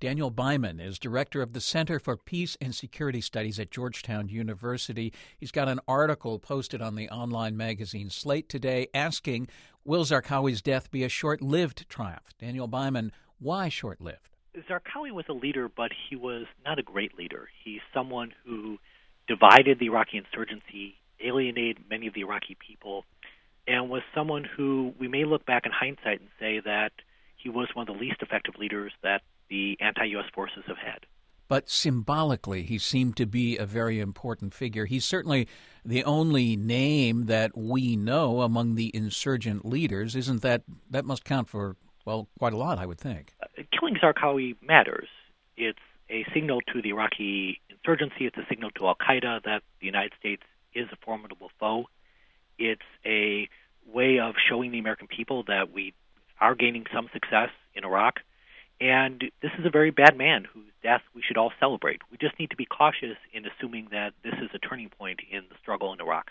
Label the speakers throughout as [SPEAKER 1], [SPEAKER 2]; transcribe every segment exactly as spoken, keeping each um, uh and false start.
[SPEAKER 1] Daniel Byman is director of the Center for Peace and Security Studies at Georgetown University. He's got an article posted on the online magazine Slate today asking, will Zarqawi's death be a short-lived triumph? Daniel Byman, why short-lived?
[SPEAKER 2] Zarqawi was a leader, but he was not a great leader. He's someone who divided the Iraqi insurgency, alienated many of the Iraqi people, and was someone who we may look back in hindsight and say that he was one of the least effective leaders that the anti-U S forces have had.
[SPEAKER 1] But symbolically, he seemed to be a very important figure. He's certainly the only name that we know among the insurgent leaders. Isn't that, that must count for, well, quite a lot, I would think.
[SPEAKER 2] Uh, killing Zarqawi matters. It's a signal to the Iraqi insurgency. It's a signal to al-Qaeda that the United States is a formidable foe. It's a way of showing the American people that we are gaining some success in Iraq. And this is a very bad man whose death we should all celebrate. We just need to be cautious in assuming that this is a turning point in the struggle in Iraq.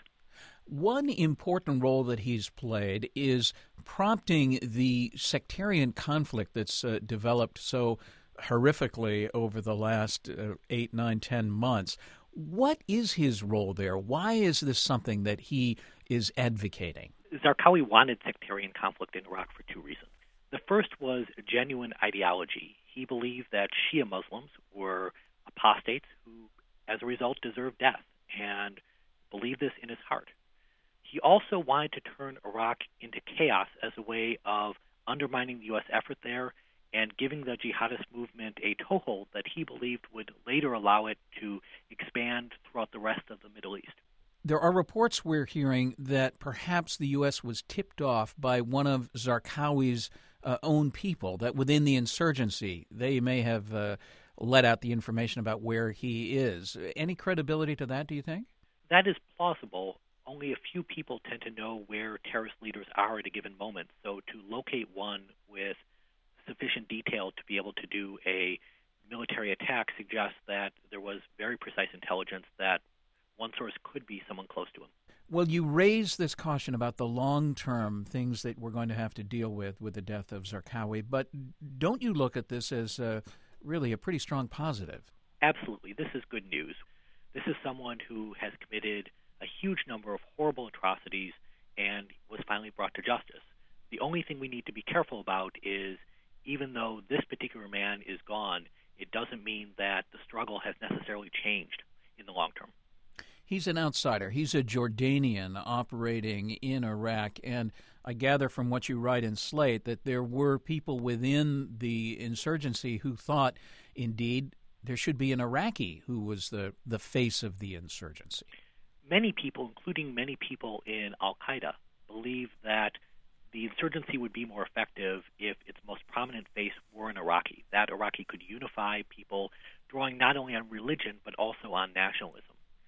[SPEAKER 1] One important role that he's played is prompting the sectarian conflict that's uh, developed so horrifically over the last uh, eight, nine, ten months. What is his role there? Why is this something that he is advocating?
[SPEAKER 2] Zarqawi wanted sectarian conflict in Iraq for two reasons. The first was a genuine ideology. He believed that Shia Muslims were apostates who, as a result, deserved death, and believed this in his heart. He also wanted to turn Iraq into chaos as a way of undermining the U S effort there and giving the jihadist movement a toehold that he believed would later allow it to expand throughout the rest of the Middle East.
[SPEAKER 1] There are reports we're hearing that perhaps the U S was tipped off by one of Zarqawi's uh, own people, that within the insurgency they may have uh, let out the information about where he is. Any credibility to that, do you think?
[SPEAKER 2] That is plausible. Only a few people tend to know where terrorist leaders are at a given moment, so to locate one with sufficient detail to be able to do a military attack suggests that there was very precise intelligence that one source could be someone close to him.
[SPEAKER 1] Well, you raise this caution about the long-term things that we're going to have to deal with with the death of Zarqawi, but don't you look at this as uh, really a pretty strong positive?
[SPEAKER 2] Absolutely. This is good news. This is someone who has committed a huge number of horrible atrocities and was finally brought to justice. The only thing we need to be careful about is, even though this particular man is gone, it doesn't mean that the struggle has necessarily changed in the long term.
[SPEAKER 1] He's an outsider. He's a Jordanian operating in Iraq, and I gather from what you write in Slate that there were people within the insurgency who thought, indeed, there should be an Iraqi who was the, the face of the insurgency.
[SPEAKER 2] Many people, including many people in al-Qaeda, believe that the insurgency would be more effective if its most prominent face were an Iraqi, that Iraqi could unify people, drawing not only on religion but also on nationalism.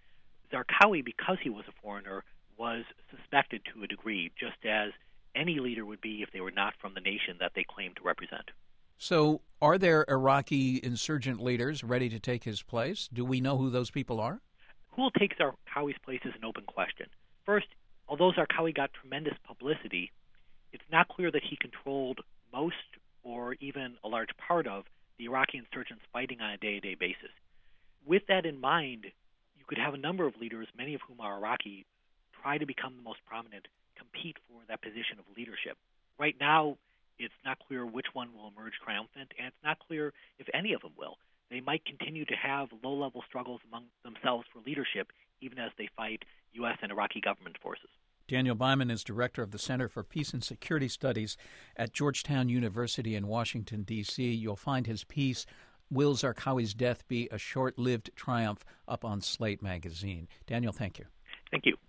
[SPEAKER 2] Zarqawi, because he was a foreigner, was suspected to a degree, just as any leader would be if they were not from the nation that they claimed to represent.
[SPEAKER 1] So are there Iraqi insurgent leaders ready to take his place? Do we know who those people are?
[SPEAKER 2] Who will take Zarqawi's place is an open question. First, although Zarqawi got tremendous publicity, it's not clear that he controlled most or even a large part of the Iraqi insurgents fighting on a day-to-day basis. With that in mind, you could have a number of leaders, many of whom are Iraqi, try to become the most prominent, compete for that position of leadership. Right now, it's not clear which one will emerge triumphant, and it's not clear if any of them will. They might continue to have low-level struggles among themselves for leadership, even as they fight U S and Iraqi government forces.
[SPEAKER 1] Daniel Byman is director of the Center for Peace and Security Studies at Georgetown University in Washington, D C You'll find his piece, Will Zarqawi's Death Be a Short-Lived Triumph, up on Slate magazine. Daniel, thank you.
[SPEAKER 2] Thank you.